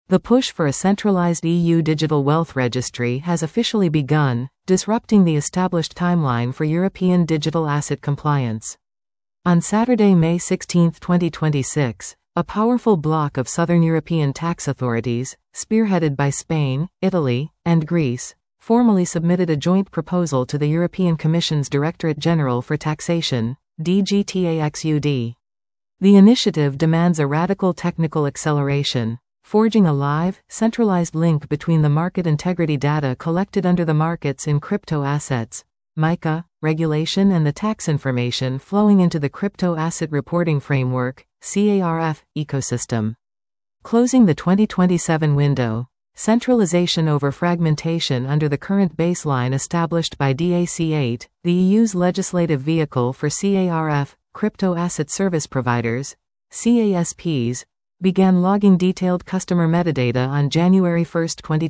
The push for a centralized EU digital wealth registry has officially begun, disrupting the established timeline for European digital asset compliance. On Saturday, May 16, 2026, a powerful bloc of southern European tax authorities, spearheaded by Spain, Italy, and Greece, formally submitted a joint proposal to the European Commission's Directorate General for Taxation, DGTAXUD. The initiative demands a radical technical acceleration, forging a live, centralized link between the market integrity data collected under the Markets in Crypto Assets (MiCA) regulation and the tax information flowing into the Crypto Asset Reporting Framework (CARF) ecosystem. Closing the 2027 window. Centralization over fragmentation under the current baseline established by DAC8, the EU's legislative vehicle for CARF, Crypto Asset Service Providers, CASPs, began logging detailed customer metadata on January 1,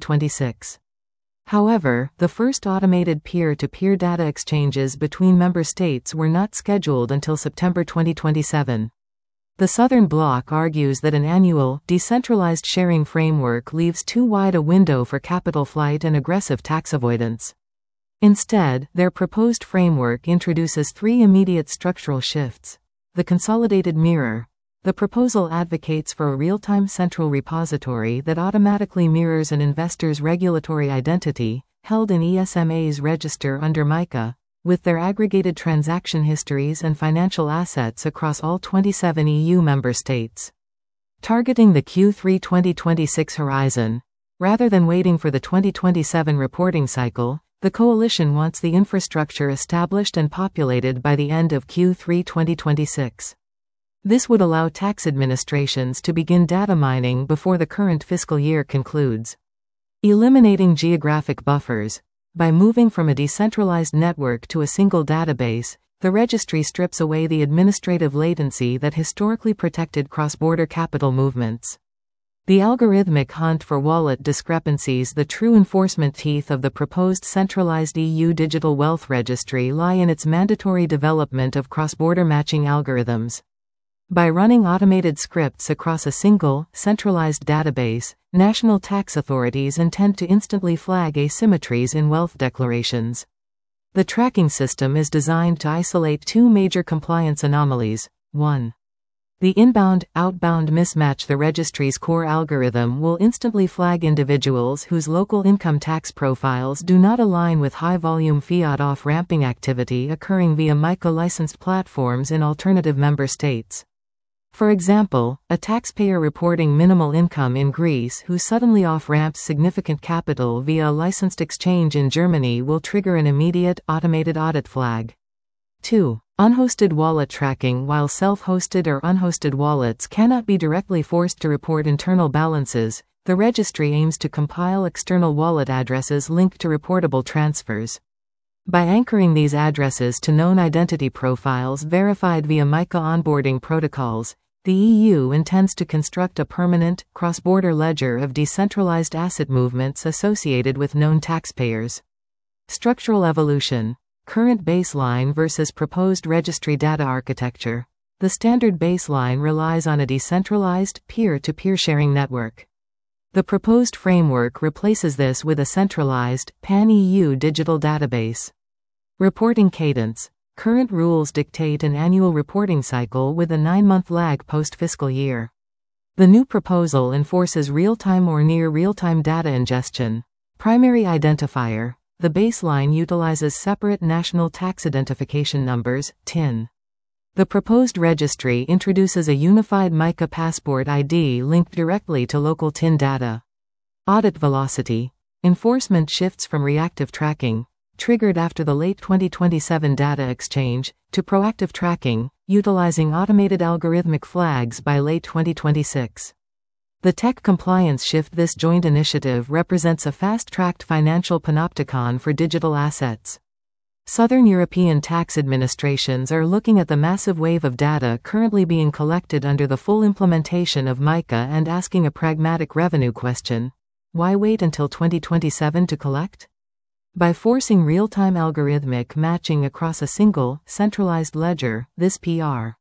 2026. However, the first automated peer-to-peer data exchanges between member states were not scheduled until September 2027. The Southern Bloc argues that an annual, decentralized sharing framework leaves too wide a window for capital flight and aggressive tax avoidance. Instead, their proposed framework introduces three immediate structural shifts. The consolidated mirror. The proposal advocates for a real-time central repository that automatically mirrors an investor's regulatory identity, held in ESMA's register under MiCA, with their aggregated transaction histories and financial assets across all 27 EU member states. Targeting the Q3 2026 horizon. Rather than waiting for the 2027 reporting cycle, the coalition wants the infrastructure established and populated by the end of Q3 2026. This would allow tax administrations to begin data mining before the current fiscal year concludes. Eliminating geographic buffers. By moving from a decentralized network to a single database, the registry strips away the administrative latency that historically protected cross-border capital movements. The algorithmic hunt for wallet discrepancies. The true enforcement teeth of the proposed centralized EU digital wealth registry lie in its mandatory development of cross-border matching algorithms. By running automated scripts across a single, centralized database, national tax authorities intend to instantly flag asymmetries in wealth declarations. The tracking system is designed to isolate two major compliance anomalies. 1. The inbound-outbound mismatch. The registry's core algorithm will instantly flag individuals whose local income tax profiles do not align with high-volume fiat off-ramping activity occurring via MiCA-licensed platforms in alternative member states. For example, a taxpayer reporting minimal income in Greece who suddenly off-ramps significant capital via a licensed exchange in Germany will trigger an immediate, automated audit flag. 2. Unhosted wallet tracking. While self-hosted or unhosted wallets cannot be directly forced to report internal balances, the registry aims to compile external wallet addresses linked to reportable transfers. By anchoring these addresses to known identity profiles verified via MiCA onboarding protocols, the EU intends to construct a permanent, cross-border ledger of decentralized asset movements associated with known taxpayers. Structural evolution. Current baseline versus proposed registry data architecture. The standard baseline relies on a decentralized, peer-to-peer sharing network. The proposed framework replaces this with a centralized, pan-EU digital database. Reporting cadence. Current rules dictate an annual reporting cycle with a 9-month lag post-fiscal year. The new proposal enforces real-time or near real-time data ingestion. Primary identifier. The baseline utilizes separate national tax identification numbers, TIN. The proposed registry introduces a unified MiCA passport ID linked directly to local TIN data. Audit velocity. Enforcement shifts from reactive tracking, triggered after the late 2027 data exchange, to proactive tracking, utilizing automated algorithmic flags by late 2026. The tech compliance shift. This joint initiative represents a fast-tracked financial panopticon for digital assets. Southern European tax administrations are looking at the massive wave of data currently being collected under the full implementation of MiCA and asking a pragmatic revenue question. Why wait until 2027 to collect? By forcing real-time algorithmic matching across a single, centralized ledger, this Pr.